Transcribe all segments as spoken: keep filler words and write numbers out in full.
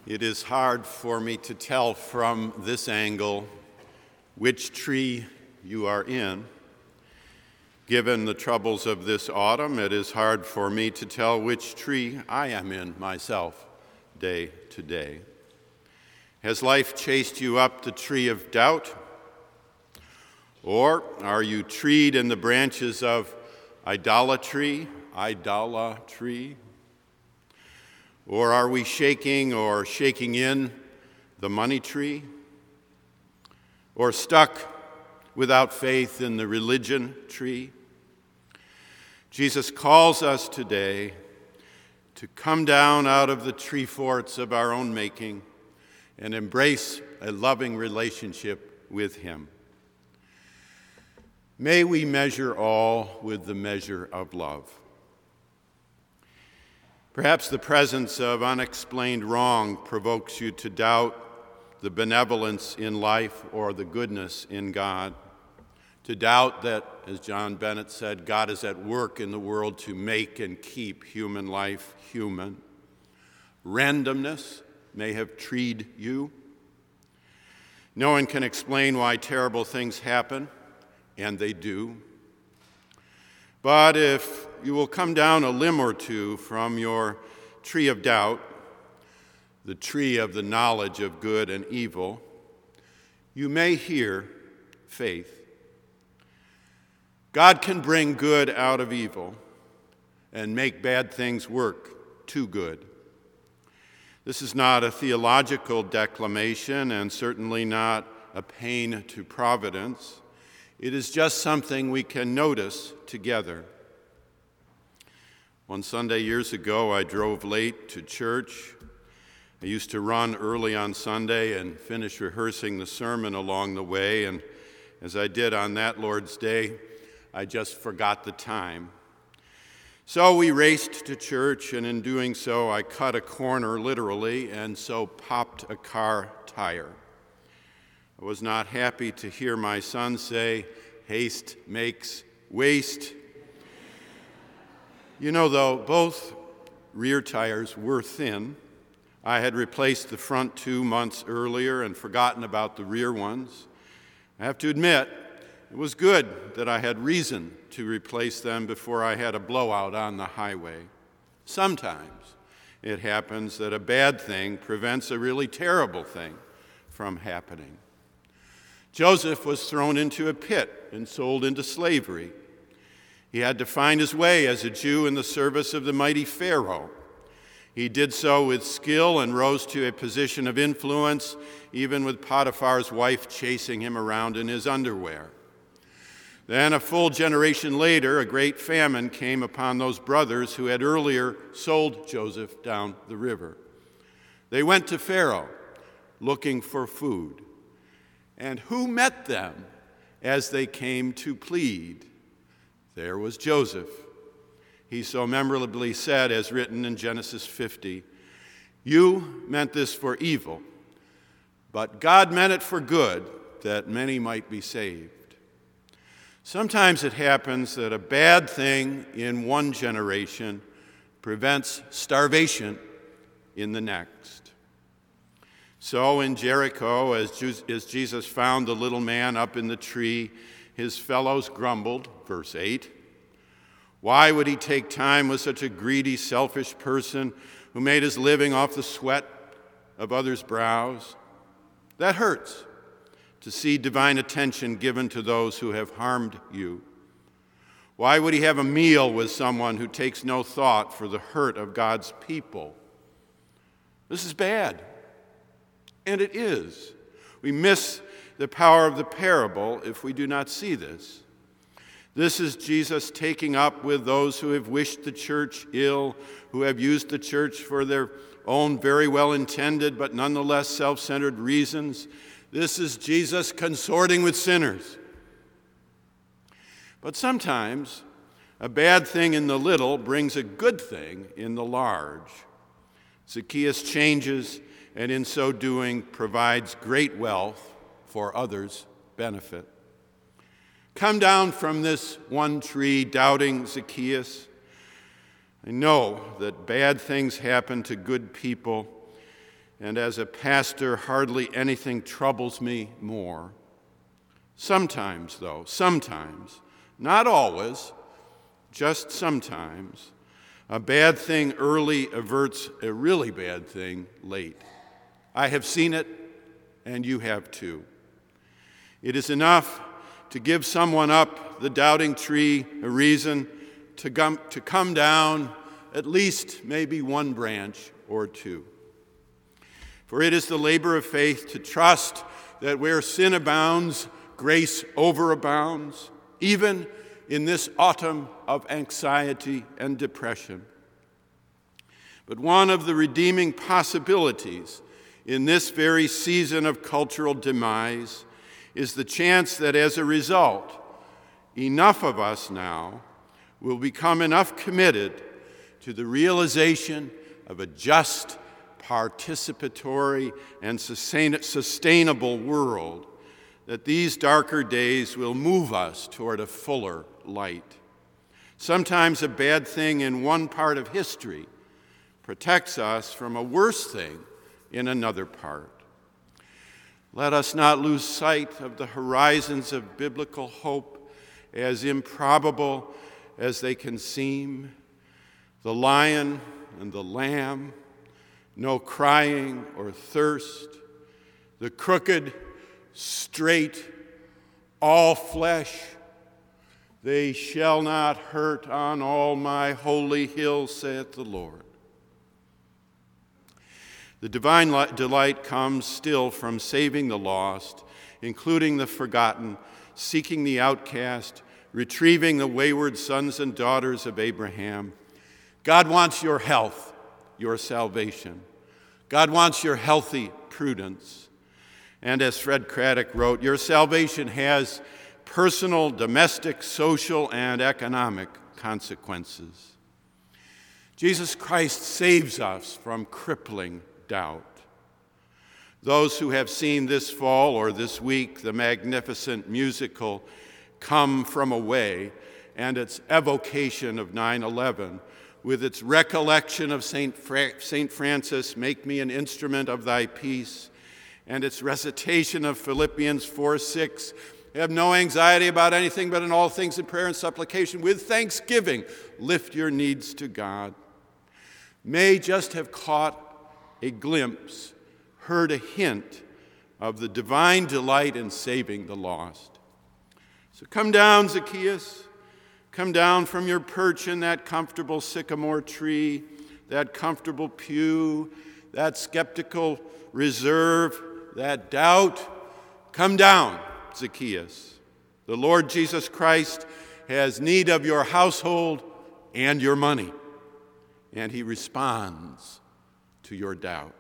It is hard for me to tell from this angle which tree you are in. Given the troubles of this autumn, it is hard for me to tell which tree I am in myself day to day. Has life chased you up the tree of doubt? Or are you treed in the branches of idolatry, idolatry? Or are we shaking or shaking in the money tree? Or stuck without faith in the religion tree? Jesus calls us today to come down out of the tree forts of our own making and embrace a loving relationship with him. May we measure all with the measure of love. Perhaps the presence of unexplained wrong provokes you to doubt the benevolence in life or the goodness in God, to doubt that, as John Bennett said, God is at work in the world to make and keep human life human. Randomness may have treed you. No one can explain why terrible things happen, and they do. But if you will come down a limb or two from your tree of doubt, the tree of the knowledge of good and evil, you may hear faith. God can bring good out of evil and make bad things work to good. This is not a theological declamation and certainly not a pain to providence. It is just something we can notice together. One Sunday years ago, I drove late to church. I used to run early on Sunday and finish rehearsing the sermon along the way, and as I did on that Lord's Day, I just forgot the time. So we raced to church, and in doing so, I cut a corner, literally, and so popped a car tire. I was not happy to hear my son say, "Haste makes waste." You know, though, both rear tires were thin. I had replaced the front two months earlier and forgotten about the rear ones. I have to admit, it was good that I had reason to replace them before I had a blowout on the highway. Sometimes it happens that a bad thing prevents a really terrible thing from happening. Joseph was thrown into a pit and sold into slavery. He had to find his way as a Jew in the service of the mighty Pharaoh. He did so with skill and rose to a position of influence, even with Potiphar's wife chasing him around in his underwear. Then, a full generation later, a great famine came upon those brothers who had earlier sold Joseph down the river. They went to Pharaoh looking for food. And who met them as they came to plead? There was Joseph. He so memorably said, as written in Genesis fifty, "You meant this for evil, but God meant it for good, that many might be saved." Sometimes it happens that a bad thing in one generation prevents starvation in the next. So in Jericho, as Jesus found the little man up in the tree, his fellows grumbled, verse eight. Why would he take time with such a greedy, selfish person who made his living off the sweat of others' brows? That hurts, to see divine attention given to those who have harmed you. Why would he have a meal with someone who takes no thought for the hurt of God's people? This is bad. And it is. We miss the power of the parable if we do not see this. This is Jesus taking up with those who have wished the church ill, who have used the church for their own very well-intended but nonetheless self-centered reasons. This is Jesus consorting with sinners. But sometimes a bad thing in the little brings a good thing in the large. Zacchaeus changes, and in so doing provides great wealth for others' benefit. Come down from this one tree, doubting Zacchaeus. I know that bad things happen to good people, and as a pastor, hardly anything troubles me more. Sometimes, though, sometimes, not always, just sometimes, a bad thing early averts a really bad thing late. I have seen it, and you have too. It is enough to give someone up the doubting tree a reason to come, to come down at least maybe one branch or two. For it is the labor of faith to trust that where sin abounds, grace overabounds, even in this autumn of anxiety and depression. But one of the redeeming possibilities in this very season of cultural demise is the chance that as a result, enough of us now will become enough committed to the realization of a just, participatory, and sustain- sustainable world that these darker days will move us toward a fuller light. Sometimes a bad thing in one part of history protects us from a worse thing in another part. Let us not lose sight of the horizons of biblical hope, as improbable as they can seem. The lion and the lamb, no crying or thirst, the crooked, straight, all flesh, they shall not hurt on all my holy hill, saith the Lord. The divine delight comes still from saving the lost, including the forgotten, seeking the outcast, retrieving the wayward sons and daughters of Abraham. God wants your health, your salvation. God wants your healthy prudence. And as Fred Craddock wrote, your salvation has personal, domestic, social, and economic consequences. Jesus Christ saves us from crippling doubt. Those who have seen this fall or this week the magnificent musical Come From Away and its evocation of nine eleven, with its recollection of Saint Fra- Saint Francis, make me an instrument of thy peace, and its recitation of Philippians four six, have no anxiety about anything, but in all things in prayer and supplication, with thanksgiving, lift your needs to God, may just have caught a glimpse, heard a hint of the divine delight in saving the lost. So come down, Zacchaeus. Come down from your perch in that comfortable sycamore tree, that comfortable pew, that skeptical reserve, that doubt. Come down, Zacchaeus. The Lord Jesus Christ has need of your household and your money, and he responds to your doubt.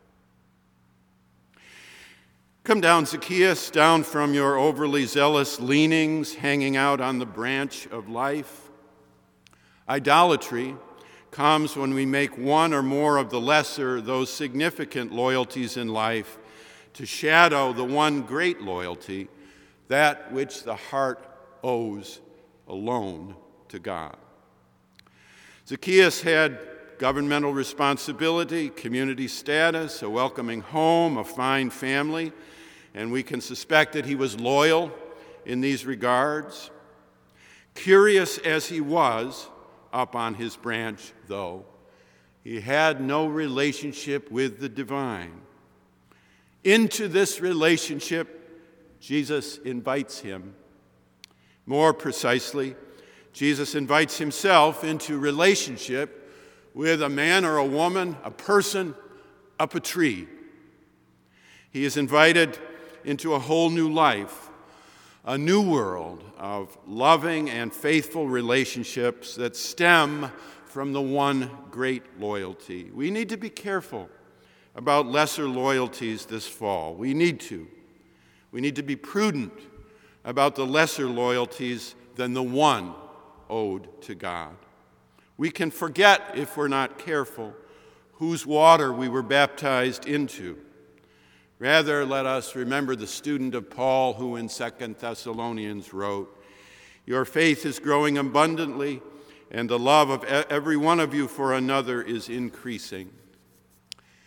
Come down, Zacchaeus, down from your overly zealous leanings hanging out on the branch of life. Idolatry comes when we make one or more of the lesser, those significant loyalties in life to shadow the one great loyalty, that which the heart owes alone to God. Zacchaeus had governmental responsibility, community status, a welcoming home, a fine family, and we can suspect that he was loyal in these regards. Curious as he was up on his branch, though, he had no relationship with the divine. Into this relationship, Jesus invites him. More precisely, Jesus invites himself into relationship with a man or a woman, a person, up a tree. He is invited into a whole new life, a new world of loving and faithful relationships that stem from the one great loyalty. We need to be careful about lesser loyalties this fall. We need to. We need to be prudent about the lesser loyalties than the one owed to God. We can forget, if we're not careful, whose water we were baptized into. Rather, let us remember the student of Paul who in Second Thessalonians wrote, "Your faith is growing abundantly, and the love of every one of you for another is increasing."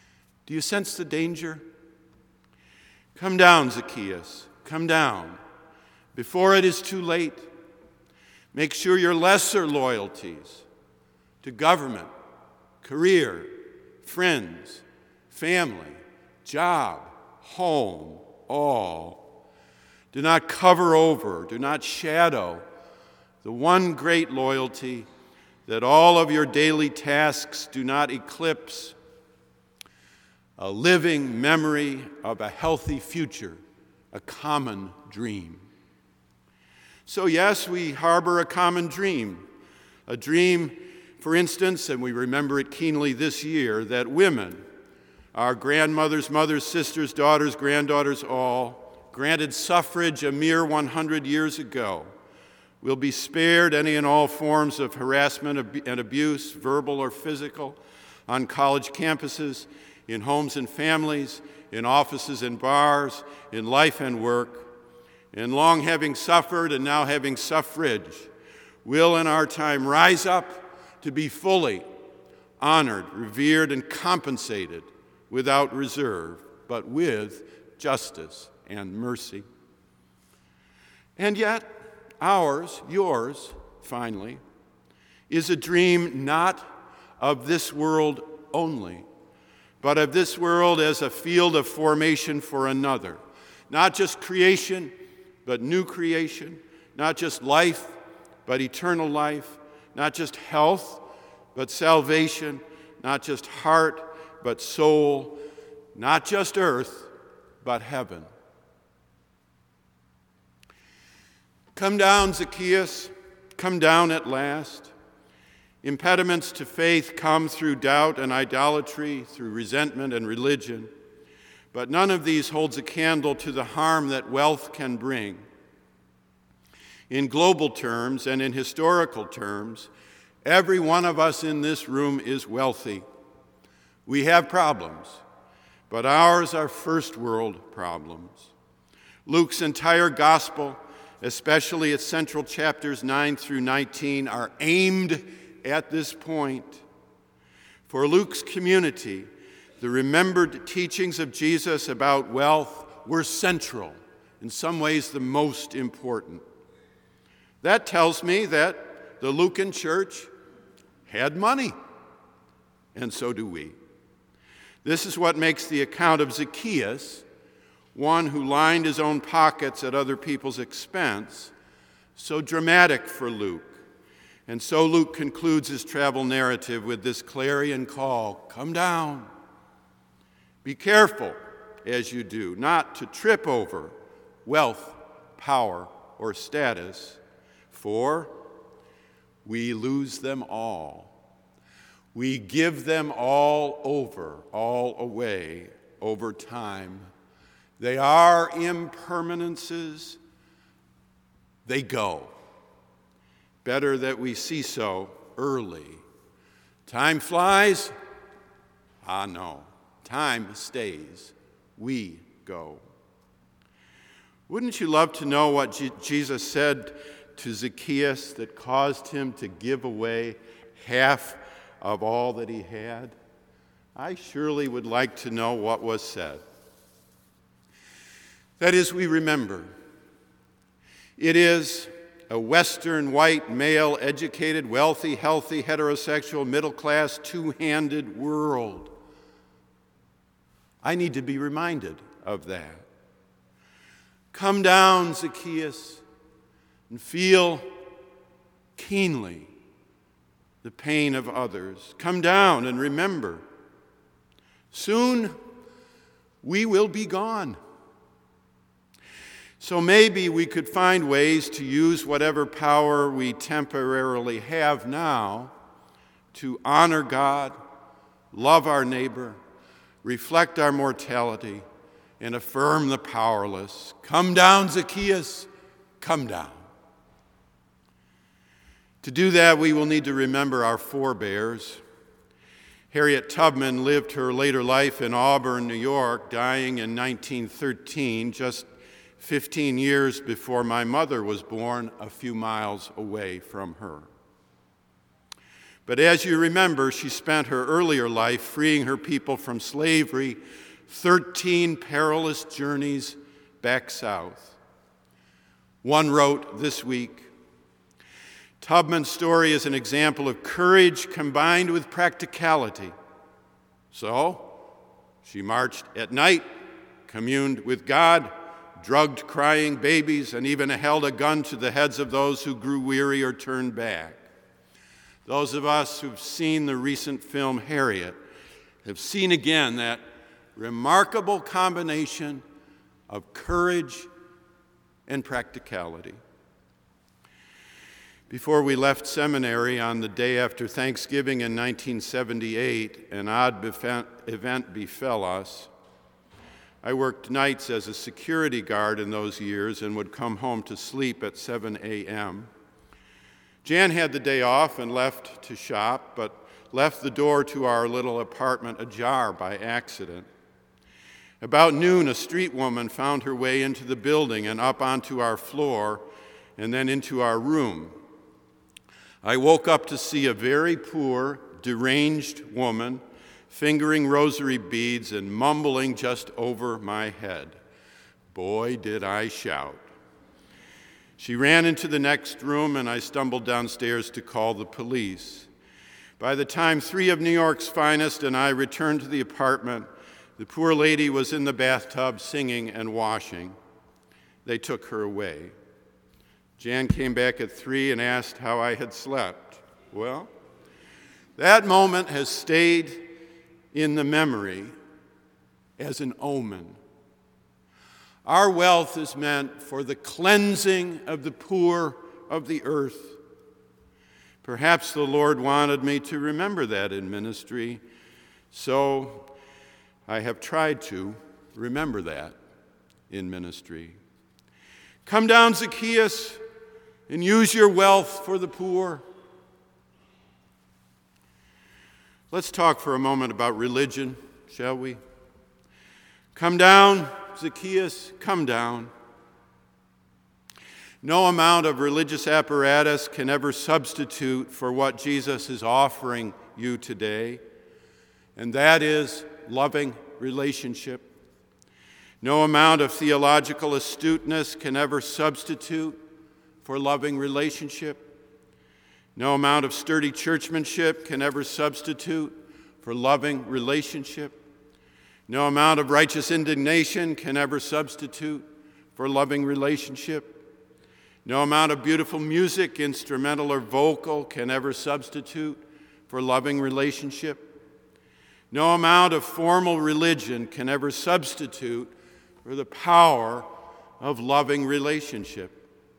Do you sense the danger? Come down, Zacchaeus. Come down before it is too late. Make sure your lesser loyalties to government, career, friends, family, job, home, all, do not cover over, do not shadow the one great loyalty that all of your daily tasks do not eclipse: a living memory of a healthy future, a common dream. So yes, we harbor a common dream, a dream, for instance, and we remember it keenly this year, that women, our grandmothers, mothers, sisters, daughters, granddaughters, all, granted suffrage a mere one hundred years ago, will be spared any and all forms of harassment and abuse, verbal or physical, on college campuses, in homes and families, in offices and bars, in life and work. And long having suffered and now having suffrage, will in our time rise up to be fully honored, revered, and compensated without reserve, but with justice and mercy. And yet, ours, yours, finally, is a dream not of this world only, but of this world as a field of formation for another. Not just creation, but new creation. Not just life, but eternal life. Not just health, but salvation. Not just heart, but soul. Not just earth, but heaven. Come down, Zacchaeus. Come down at last. Impediments to faith come through doubt and idolatry, through resentment and religion. But none of these holds a candle to the harm that wealth can bring. In global terms and in historical terms, every one of us in this room is wealthy. We have problems, but ours are first world problems. Luke's entire gospel, especially its central chapters nine through nineteen, are aimed at this point. For Luke's community, the remembered teachings of Jesus about wealth were central, in some ways the most important. That tells me that the Lucan church had money, and so do we. This is what makes the account of Zacchaeus, one who lined his own pockets at other people's expense, so dramatic for Luke. And so Luke concludes his travel narrative with this clarion call: come down. Be careful as you do, not to trip over wealth, power, or status, for we lose them all. We give them all over, all away, over time. They are impermanences. They go. Better that we see so early. Time flies? Ah, no. Time stays. We go. Wouldn't you love to know what G- Jesus said to Zacchaeus that caused him to give away half of all that he had? I surely would like to know what was said. That is, we remember. It is a Western, white, male, educated, wealthy, healthy, heterosexual, middle-class, two-handed world. I need to be reminded of that. Come down, Zacchaeus, and feel keenly the pain of others. Come down and remember, soon we will be gone. So maybe we could find ways to use whatever power we temporarily have now to honor God, love our neighbor, reflect our mortality, and affirm the powerless. Come down, Zacchaeus, come down. To do that, we will need to remember our forebears. Harriet Tubman lived her later life in Auburn, New York, dying in nineteen thirteen, just fifteen years before my mother was born, a few miles away from her. But as you remember, she spent her earlier life freeing her people from slavery, thirteen perilous journeys back south. One wrote this week, Tubman's story is an example of courage combined with practicality. So, she marched at night, communed with God, drugged crying babies, and even held a gun to the heads of those who grew weary or turned back. Those of us who've seen the recent film Harriet have seen again that remarkable combination of courage and practicality. Before we left seminary on the day after Thanksgiving in nineteen seventy-eight, an odd event befell us. I worked nights as a security guard in those years and would come home to sleep at seven a.m. Jan had the day off and left to shop, but left the door to our little apartment ajar by accident. About noon, a street woman found her way into the building and up onto our floor and then into our room. I woke up to see a very poor, deranged woman fingering rosary beads and mumbling just over my head. Boy, did I shout. She ran into the next room, and I stumbled downstairs to call the police. By the time three of New York's finest and I returned to the apartment, the poor lady was in the bathtub singing and washing. They took her away. Jan came back at three and asked how I had slept. Well, that moment has stayed in the memory as an omen. Our wealth is meant for the cleansing of the poor of the earth. Perhaps the Lord wanted me to remember that in ministry, so I have tried to remember that in ministry. Come down, Zacchaeus, and use your wealth for the poor. Let's talk for a moment about religion, shall we? Come down, Zacchaeus, come down. No amount of religious apparatus can ever substitute for what Jesus is offering you today, and that is loving relationship. No amount of theological astuteness can ever substitute for loving relationship. No amount of sturdy churchmanship can ever substitute for loving relationship. No amount of righteous indignation can ever substitute for loving relationship. No amount of beautiful music, instrumental or vocal, can ever substitute for loving relationship. No amount of formal religion can ever substitute for the power of loving relationship.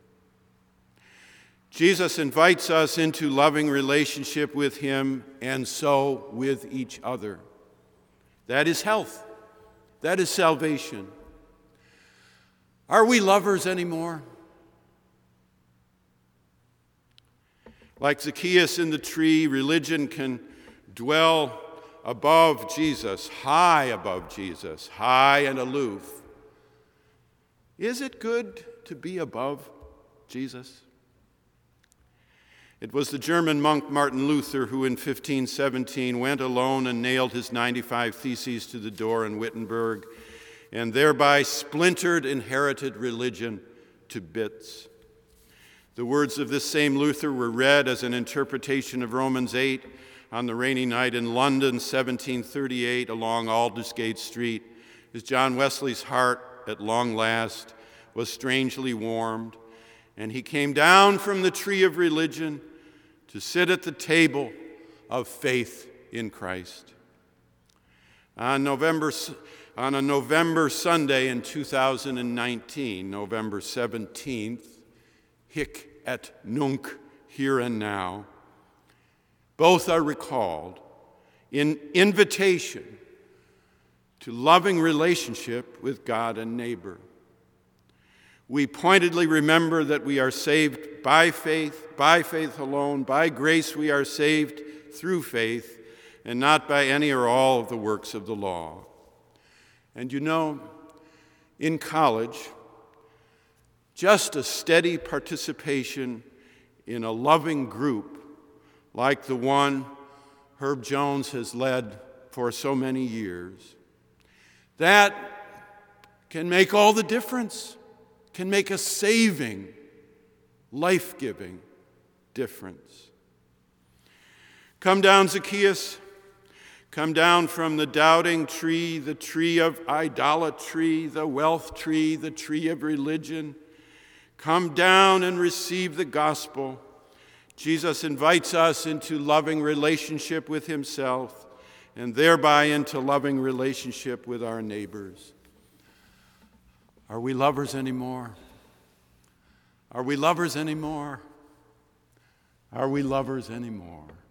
Jesus invites us into loving relationship with him and so with each other. That is health. That is salvation. Are we lovers anymore? Like Zacchaeus in the tree, religion can dwell above Jesus, high above Jesus, high and aloof. Is it good to be above Jesus? It was the German monk Martin Luther who in fifteen seventeen went alone and nailed his ninety-five theses to the door in Wittenberg and thereby splintered inherited religion to bits. The words of this same Luther were read as an interpretation of Romans eight on the rainy night in London, seventeen thirty-eight, along Aldersgate Street, as John Wesley's heart, at long last, was strangely warmed, and he came down from the tree of religion to sit at the table of faith in Christ. On November, on a November Sunday in two thousand nineteen, November seventeenth, Hic et Nunc, here and now, both are recalled in invitation to loving relationship with God and neighbor. We pointedly remember that we are saved by faith, by faith alone, by grace we are saved through faith, and not by any or all of the works of the law. And you know, in college, just a steady participation in a loving group like the one Herb Jones has led for so many years. That can make all the difference, can make a saving, life-giving difference. Come down, Zacchaeus. Come down from the doubting tree, the tree of idolatry, the wealth tree, the tree of religion. Come down and receive the gospel. Jesus invites us into loving relationship with himself and thereby into loving relationship with our neighbors. Are we lovers anymore? Are we lovers anymore? Are we lovers anymore?